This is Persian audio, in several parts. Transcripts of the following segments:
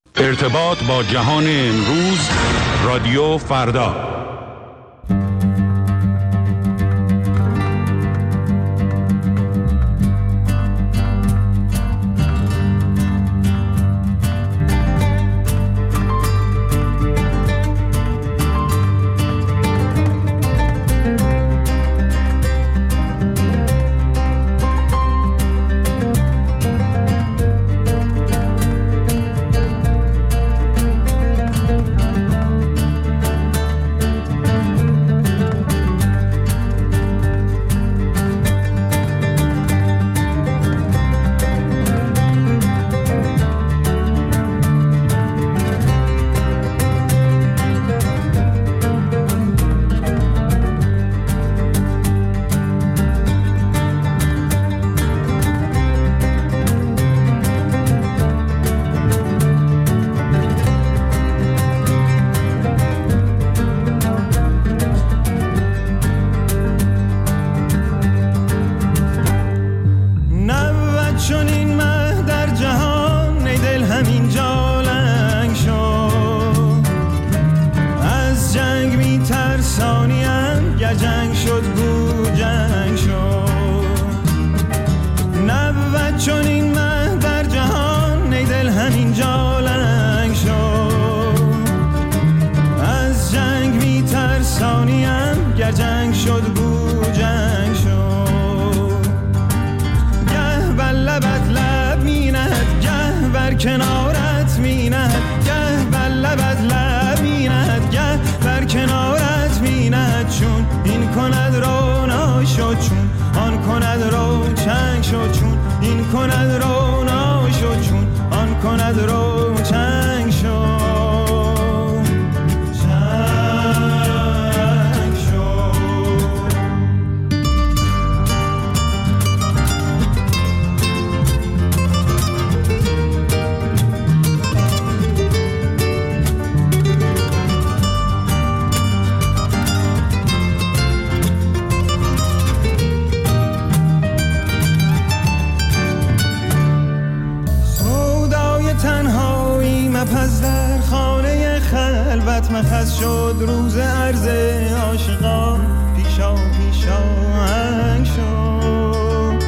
ارتباط با جهان امروز، رادیو فردا. مخص شد روز عرض عاشقان، پیشا آهنگ شد.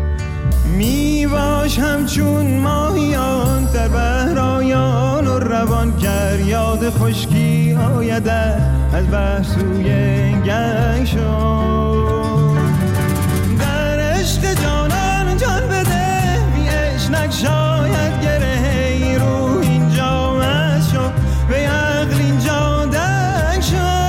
می باش همچون ماهیان در بحرایان و روان، گر یاد خشکی آید از بحر سوی گنگ شد. در عشق جانان جان بده، بی عشق نگشاید گره، روح اینجا مست شد، به عقل اینجا دنگ شد.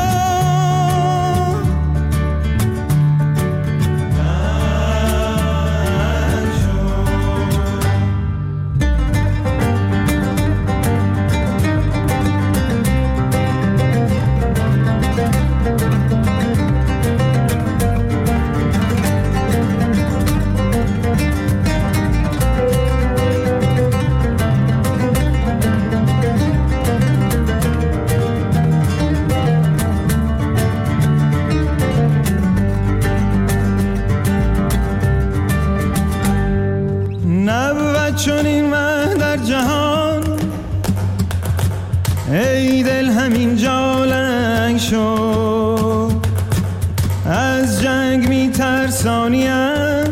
چون این مه در جهان، ای دل همین جا لنگ شد. از جنگ می ترسانیم،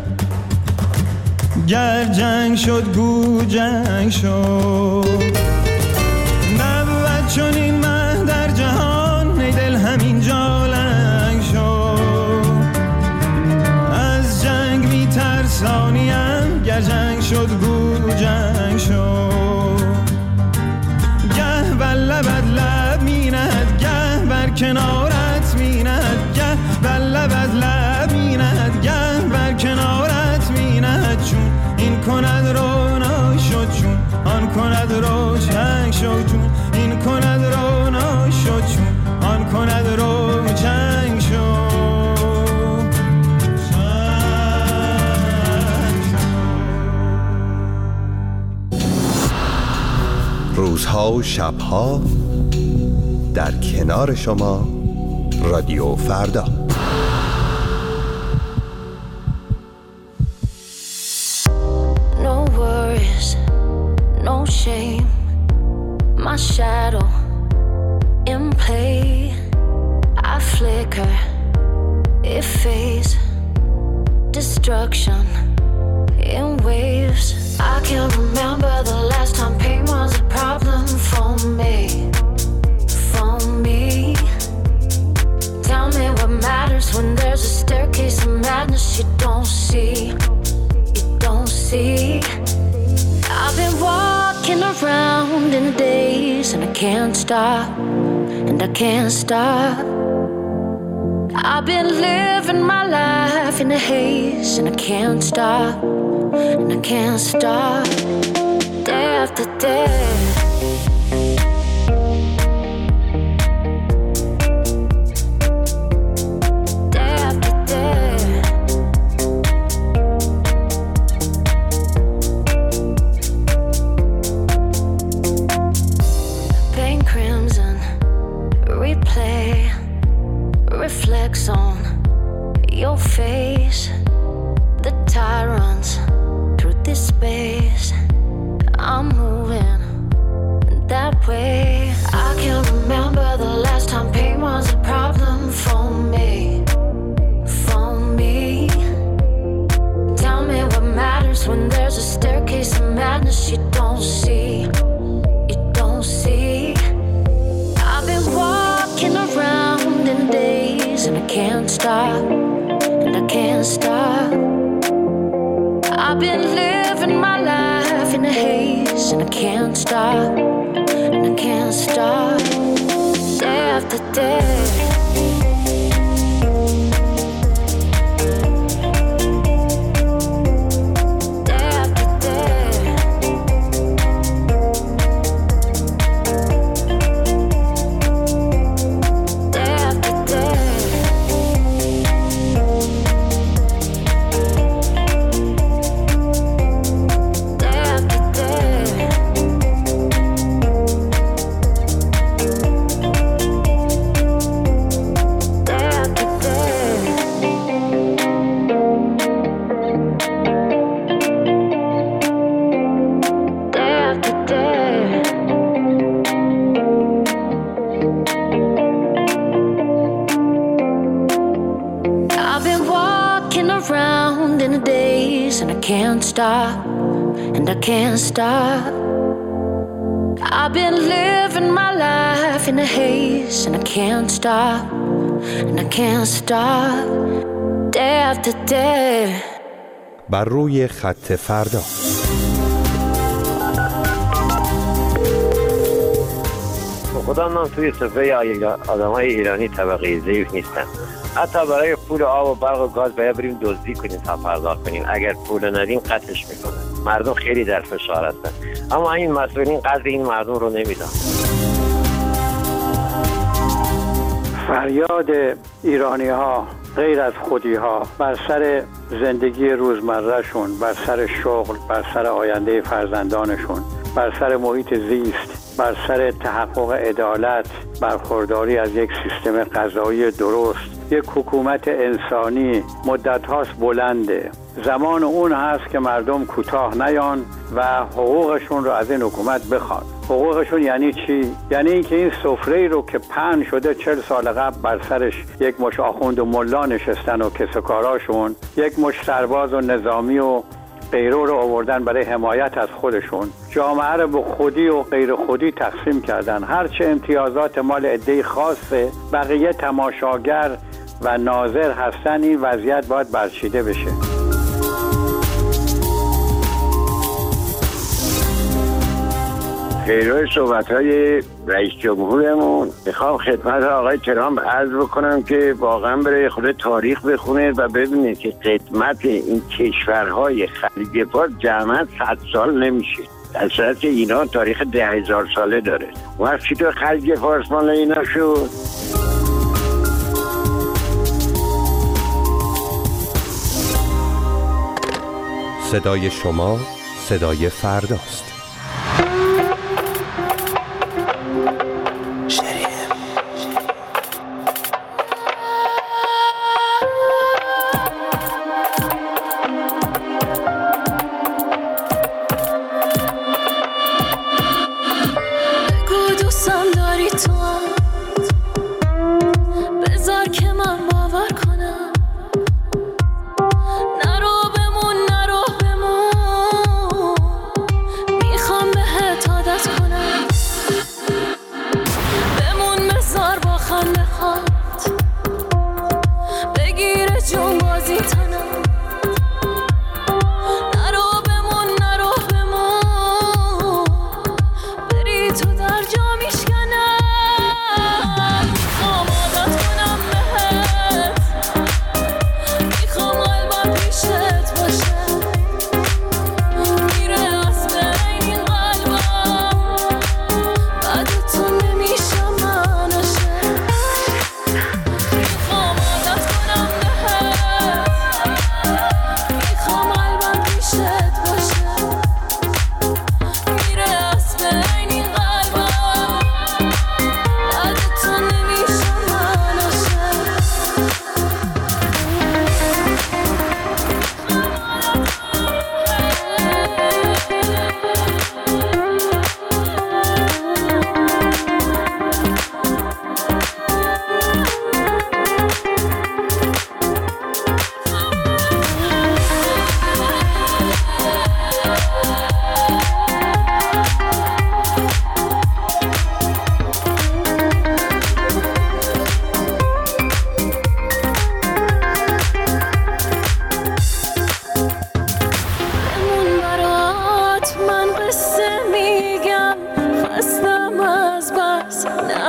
گر جنگ شد گو جنگ شد. نبود چون این مه در جهان، ای دل همین جا لنگ شد. از جنگ می ترسانیم، گر جنگ شد گو جنگ شد. گه بر لبت لب می نهد، گه بر کنارت می نهد، گه بر لبت لب می نهد، گه بر کنارت می نهد. چون این کند رونا شد، چون آن کند روشن شد، چون این کند رونا شد، چون آن کند روشن شد. روزها و شبها در کنار شما، رادیو فردا. No worries, no shame. my shadow in play. I flicker, it fades, destruction in waves. I can't remember the last time pain was a problem for me. For me. Tell me what matters when there's a staircase of madness you don't see. You don't see. I've been walking around in days and I can't stop. And I can't stop. I've been living my life in a haze and I can't stop. And I can't stop. Day after day. Reflects on your face. The tide runs through this space. I'm moving that way. I can't remember the last time pain was a problem for me. For me. Tell me what matters when there's a staircase of madness you don't see. You don't see. I've been walking around in days and I can't stop, and I can't stop. I've been living my life in a haze and I can't stop, and I can't stop. Day after day. Can't stop, and I can't stop. I've been living my life in a haze, and I can't stop, and I can't stop. Day after day. بر روی خط فردا. خدا من توی صفحه آدمای ایرانی طبقه ضعیف نیستن. حتی برای پول آب و برق و گاز باید بریم دزدی کنیم تا پرداخت کنیم. اگر پول ندیم قطعش میکنن. مردم خیلی در فشار هستن، اما این مسئولین قدر این مردم رو نمیدن. فریاد ایرانی ها غیر از خودی ها بر سر زندگی روزمره شون، بر سر شغل، بر سر آینده فرزندانشون، بر سر محیط زیست، بر سر تحقق عدالت، برخورداری از یک سیستم قضایی درست، یک حکومت انسانی مدت هاست بلنده. زمان اون هست که مردم کوتاه نیان و حقوقشون رو از این حکومت بخوان. حقوقشون یعنی چی؟ یعنی اینکه این سفره‌ای رو که پهن شده 40 سال قبل بر سرش یک مش آخوند و ملا نشستن و کسوکاراشون، یک مش سرباز و نظامی و غیره رو آوردن برای حمایت از خودشون، جامعه رو به خودی و غیر خودی تقسیم کردن. هرچه امتیازات مال عده‌ای خاصه، بقیه تماشاگر و ناظر هستن. این وضعیت باید برچیده بشه. پیرو صحبت‌های رئیس جمهورمون میخوام خدمت آقای ترامپ عرض بکنم که واقعا برای خود تاریخ بخونه و ببینه که خدمت این کشورهای خلیج فارس جمعاً 100 سال نمیشه، در صورتی که ایران تاریخ 10,000 ساله داره. وقت چطور خلیج فارس مال اینا شد؟ صدای شما صدای فرداست.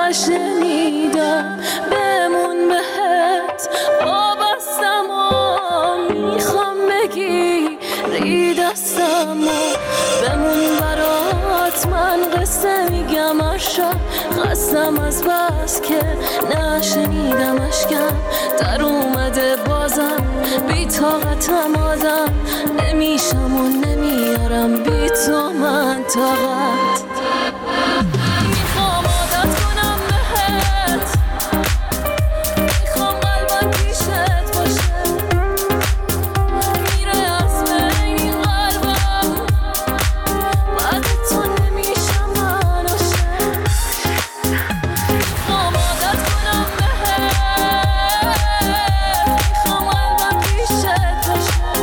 نشنیدم بمون بهت وابستم و میخوام بگی ریدستم و بمون برات من قصه میگم اشا خستم از بس که نشنیدم اشکم در اومده بازم بی طاقتم آدم نمیشم و نمیارم بی تو من طاقت میخوام عادت کنم بهت میخوام قلبم پیشت باشه میره از بین این قلبم بعد تو نمیشم من عاشق میخوام عادت کنم بهت میخوام قلبم پیشت باشه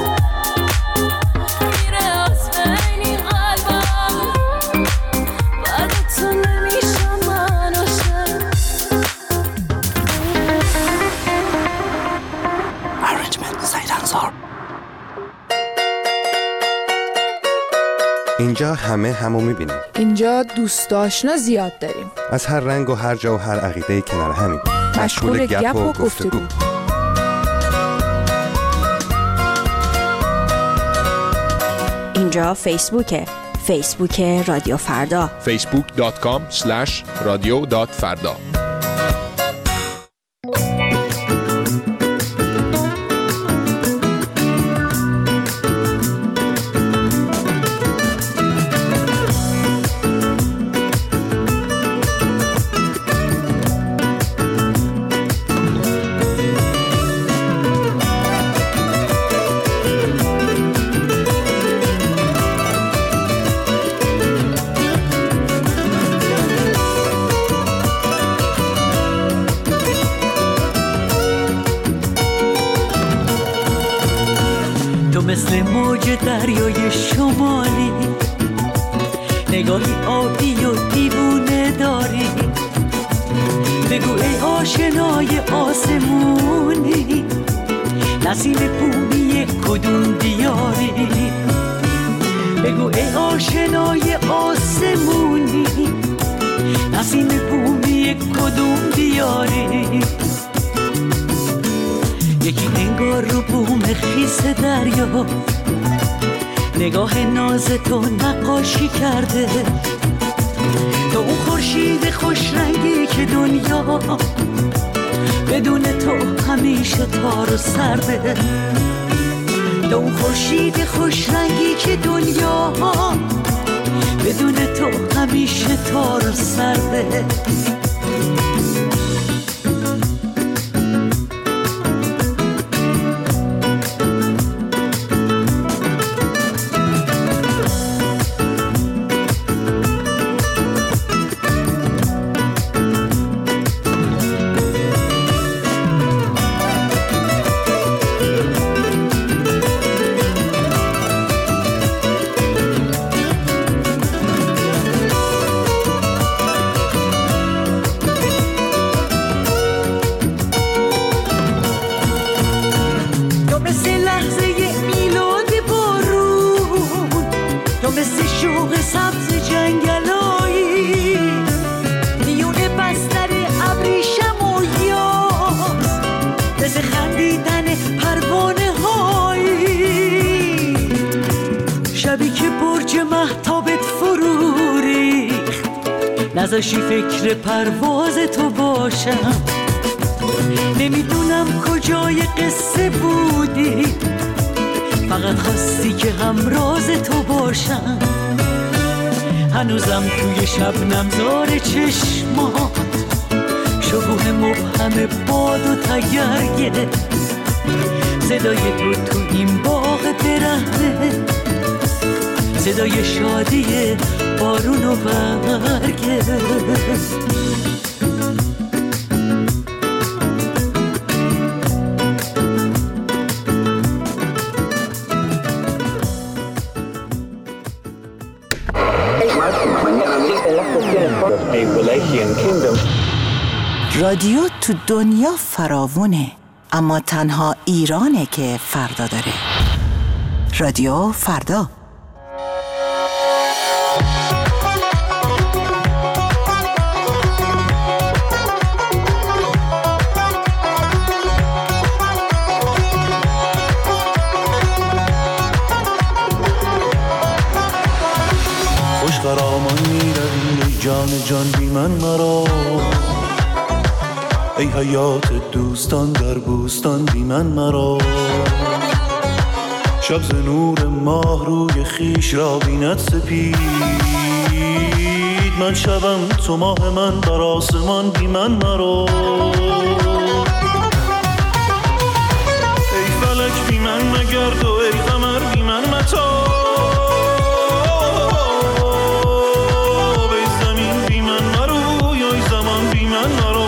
میره از بین این قلبم بعد تو نمیشم من عاشق اینجا همه همو میبینیم. اینجا دوست آشنا زیاد داریم. از هر رنگ و هر جا و هر عقیده کنار همین. مشغول گپ و گفتگو. اینجا فیسبوک رادیو فردا. facebook.com/radio.farda. مثل موج دریای شمالی نگاهی آبی و دیوونه داری بگو ای آشنای آسمونی نسیم بومی کدوم دیاری بگو ای آشنای آسمونی نسیم بومی کدوم دیاری یکی انگار رو بوم خیس دریا نگاه ناز تو نقاشی کرده تو اون خورشید خوش رنگی که دنیا بدون تو همیشه تار و سرده تو اون خورشید خوش رنگی که دنیا بدون تو همیشه تار و سرده نذاشی فکر پرواز تو باشم نمیدونم کجای قصه بودی فقط خواستی که همراز تو باشم هنوزم توی شبنم زار چشمات شکوه مبهم باد و تگرگه صدای تو این باغ برهنه صدای شادی بارون و برگه رادیو تو دنیا فراوونه اما تنها ایرانه که فردا داره. رادیو فردا. خرامان میروی ای جان جان بی من مرا، ای حیات دوستان در بوستان بی من مرا. شب ز نور ماه روی خیش را بیند سپید، من شبم تو ماه من بر آسمان بی من مرا. ای فلک بی من مگرد و ای قمر بی من متاب، ای زمین بی من مرو یا ای زمان بی من مرو.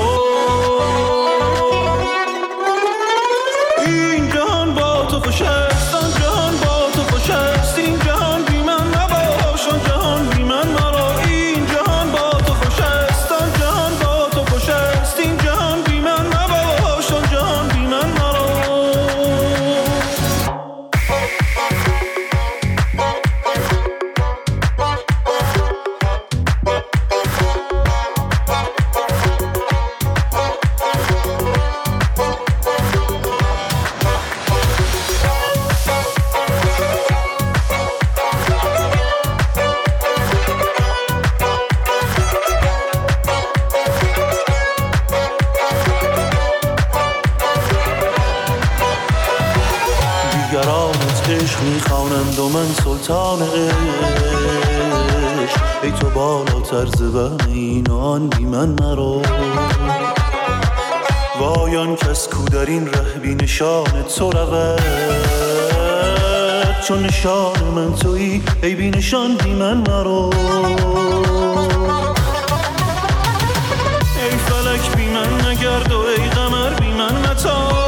این جهان با تو خوش است، آن جهان با تو خوش است، این جهان بی من نباش آن جهان بی من مرا. این جهان با تو خوش است، آن جهان با تو خوش است، این جهان بی من نباش آن جهان بی من مرا. دیگرانت عشق میخوانند و من سلطان عشق، ای تو بالاتر ز وهم این و آن بی من مرا. وای آن کس کو در این ره بی نشان تو رود، چون نشان من تویی ای بی نشان بی من مرا. ای فلک بی من نگرد و ای قمر بی من متاب،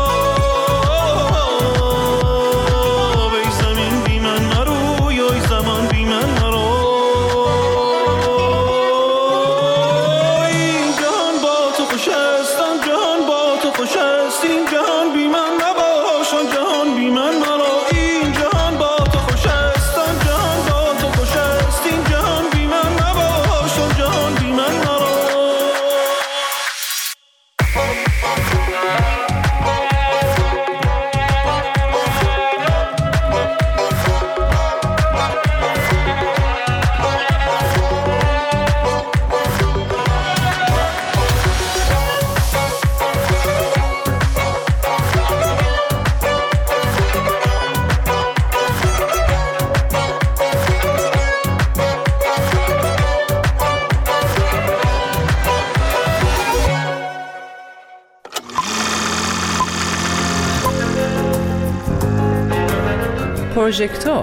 پروژکتور.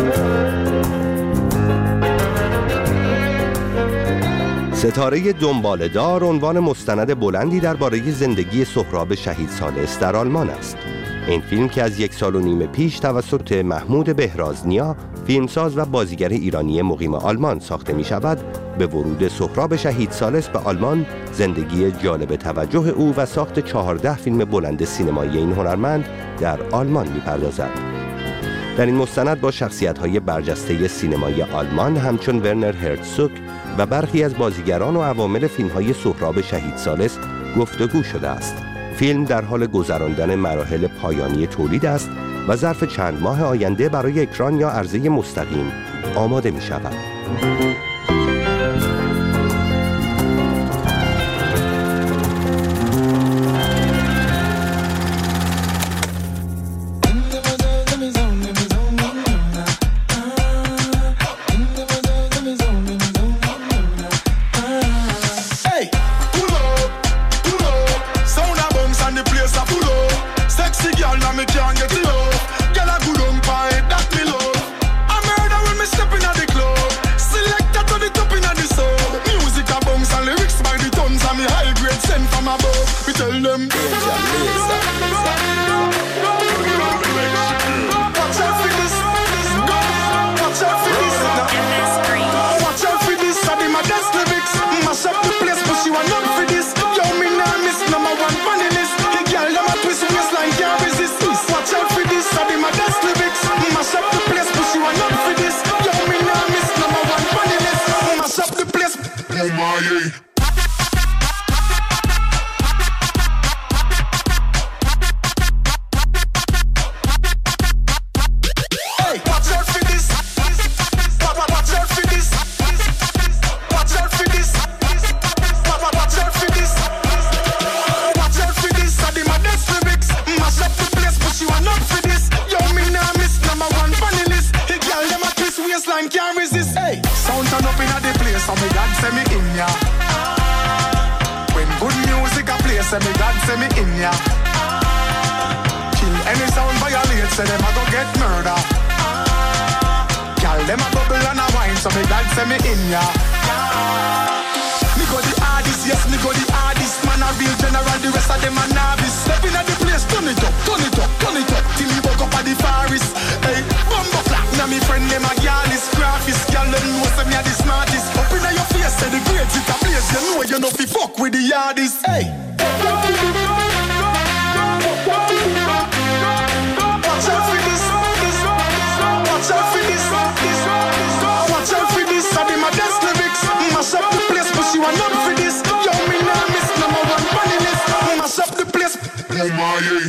ستاره دنباله‌دار عنوان مستند بلندی درباره زندگی سهراب شهید ثالث در آلمان است. این فیلم که از 1.5 سال پیش توسط محمود بهرازنیا، فیلمساز و بازیگر ایرانی مقیم آلمان ساخته می شود، به ورود سهراب شهید ثالث به آلمان، زندگی جالب توجه او و ساخت 14 فیلم بلند سینمایی این هنرمند در آلمان می پردازد. در این مستند با شخصیت‌های برجسته سینمایی آلمان همچون ورنر هرتزوگ و برخی از بازیگران و عوامل فیلم‌های سهراب شهید ثالث گفتگو شده است. فیلم در حال گذراندن مراحل پایانی تولید است و ظرف چند ماه آینده برای اکران یا عرضه مستقیم آماده می شود. turn up in the place and me God say me in ya. When good music a play, say me God say me in ya. Kill any sound violate, say them a go get murder. Girl, them a bubble and a wine, so me God say me in ya. Me go the hardest, yes, me go the hardest. Man a real general, the rest of them a novice. Step in at the place, turn it up, turn it up, turn it up. Till he woke up at the forest. Hey, bumbo clap, now me friend them a girlist. Graphist, girl, them know say me a the smartest. Up in your face, say the grades it a place. You know you know fi fuck with the hardest. Hey. Watch out for this, watch out for this, watch out for this. I be my best lyrics. Mash up the place, but she want up for this. Yo, me nah miss number one money list. Mash up the place. Oh my yeah.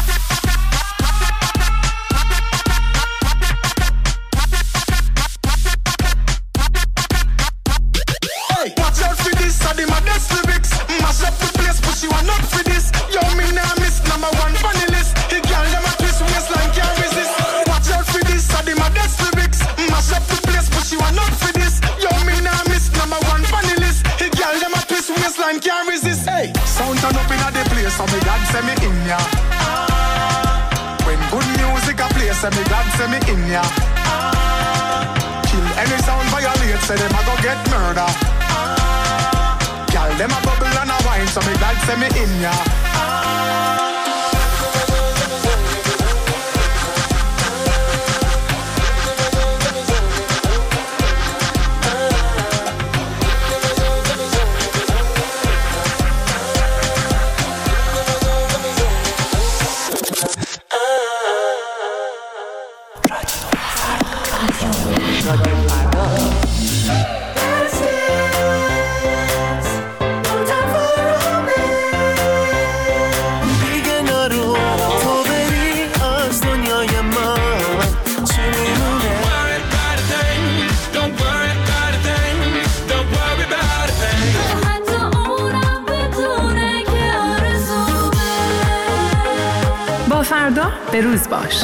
Hey, watch out for this. I be my best lyrics. Mash up the place, but she want up for this. Yo, me nah miss number one money list. The girl them a twist waistline can't resist. Watch out for this. I be my best lyrics. Mash up the place, but she want up for this. Yo, me nah miss number one funny list. The girl them a twist waistline can't resist. Hey, sound turn up in a the place, so me God say me in ya. When good music a play, say me God say me in ya. Kill any sound violate, say them a go get murder. Girl them a bubble and a wine, so me God say me in ya. فردا به روز باش.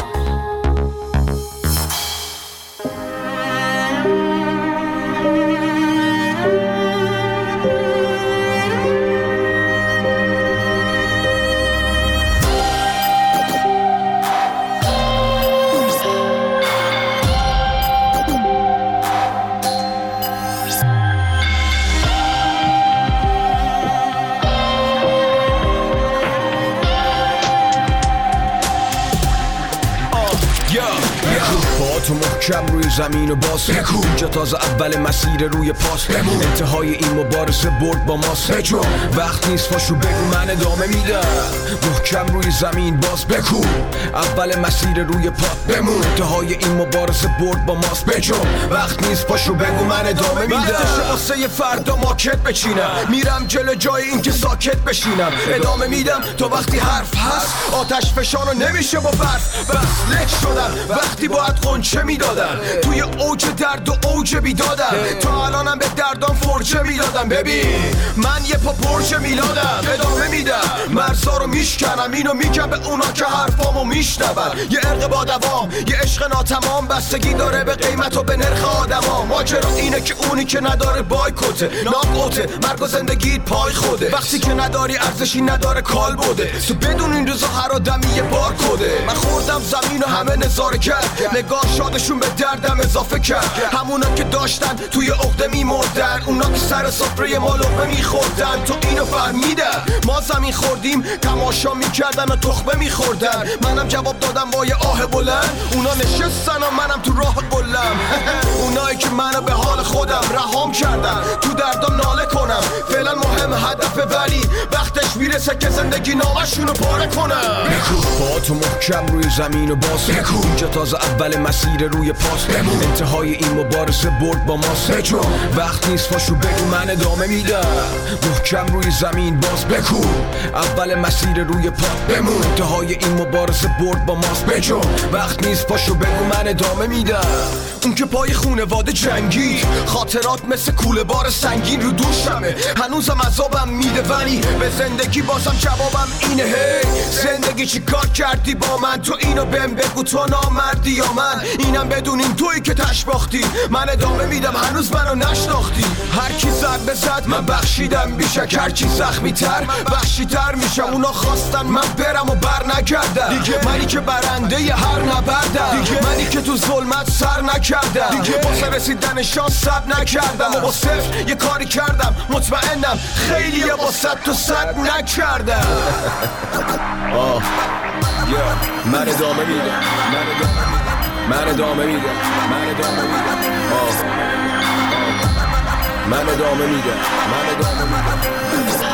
تو محکم روی زمین و باز بکو اینجا تازه اول مسیر روی پاس بمون انتهای این مبارزه برد با ماست بجو وقت نیست پاشو بگو من ادامه میدم محکم روی زمین باز بکو اول مسیر روی پا بمون انتهای این مبارزه برد با ماست بجو وقت نیست پاشو بگو من ادامه میدم وقتشه واسه یه فردا ماکت بچینم میرم جلو جای این که ساکت بشینم ادامه میدم تا وقتی حرف هست آتش فشانو نمیشه با برف بس لک شدم وقتی باید قنچه میدادم توی اوج درد و اوج بیدادم تا الانم به دردام فرجه میدادم ببین من یه پا پرچه میلادم ادامه میدم مرزا رو میشکنم اینو میگم به اونا که حرفامو میشنون یه عرق با دوام یه عشق ناتمام بستگی داره به قیمت و به نرخ آدما ماجرا اینه که اونی که نداره بایکوته ناکوته مرگ و زندگیت پای خوده وقتی که نداری ارزشی نداره کال بوده تو بدون این روزا هر آدمی یه بار کده من خوردم زمین و همه نظاره کرد نگاه شادشون به دردم اضافه کرد همونا که داشتن توی عقده میمردن اونا که سر سفره ما لقمه میخوردن تو اینو فهمیدن ما زمین خوردیم تماشا میکردن و تخمه میخوردن منم جواب دادم با یه آه بلند اونا نشستن و منم تو راه قلم اونایی که منو به حال خودم رهام کردن تو دردم ناله کنم فعلا مهم هدفه ولی وقتش میرسه که زندگی نامشونو پاره کنم بکو با تو محکم روی زمین و باز بکو اینجا تازه اول مسیر روی پاس بمون انتهای این مبارزه برد با ماست بجو وقت نیست پاشو بگو من ادامه میدم محکم روی زمین باز بکو اول مسیر روی پا بمون انتهای این مبارزه برد با ماست بجو وقت نیست پاشو بگو من ادامه میدم اون که پای خونواده جنگی خاطرات مثل کوله بار سنگین رو دوشمه هنوزم عذابم میده ولی به زندگی بازم جوابم اینه هی زندگی چی کار کردی با من تو اینو بهم بگو تو نامردی یا من اینم بدون بدونین تویی که تشباختی. من ادامه میدم هنوز منو نشناختی. هر کی زد بزد من بخشیدم بیشک، هر کی زخمی تر وحشی تر میشم. اونا خواستن من برم و بر نگردم دیگه، منی که برنده ی هر نبردم دیگه، منی که تو ظلمت سر نکردم دیگه، واسه رسیدن شانس صبر نکردم و با صفر یه کاری کردم مطمئنم خیلی با 100 تا 100 نکردم. من ادامه میدم، من ادامه میدم، من ادامه میدم، من ادامه میدم، من ادامه میدم.